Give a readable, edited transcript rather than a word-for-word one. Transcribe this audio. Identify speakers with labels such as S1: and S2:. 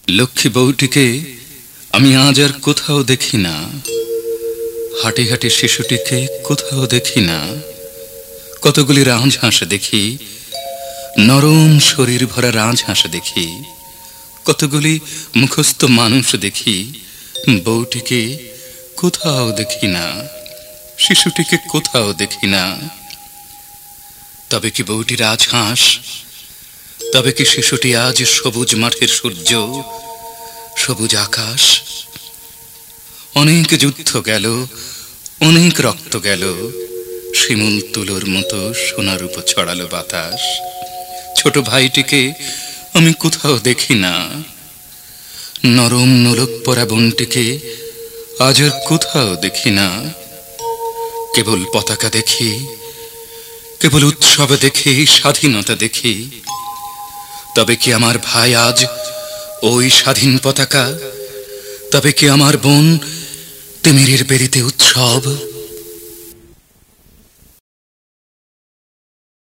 S1: লক্ষ্মী বউটিকে আমি আজ আর কোথাও দেখি না। হাঁটি হাঁটি শিশুটিকে কোথাও দেখি না। কতগুলি রাজহাঁস দেখি, নরম শরীর ভরা রাজহাঁস দেখি। কতগুলি মুখস্থ মানুষ দেখি, বউটিকে কোথাও দেখি না, শিশুটিকে কোথাও দেখি না। তবে কি বউটি রাজহাঁস? তবে কি শিশুটি আজ সবুজ মাঠের সূর্য, সবুজ আকাশ? অনেক যুদ্ধ গেল, অনেক রক্ত গেল, শিমুল তুলোর মতো সোনার উপর ছড়ালো বাতাস। ছোট ভাইটিকে আমি কোথাও দেখি না। নরম নোলক পরা বোনটিকে আজ আর কোথাও দেখি না। কেবল পতাকা দেখি, কেবল উৎসব দেখি, স্বাধীনতা দেখি। তবে কি আমার ভাই আজ ওই স্বাধীন পতাকা? তবে কি আমার বোন তিমিরের বেরিতে উৎসব?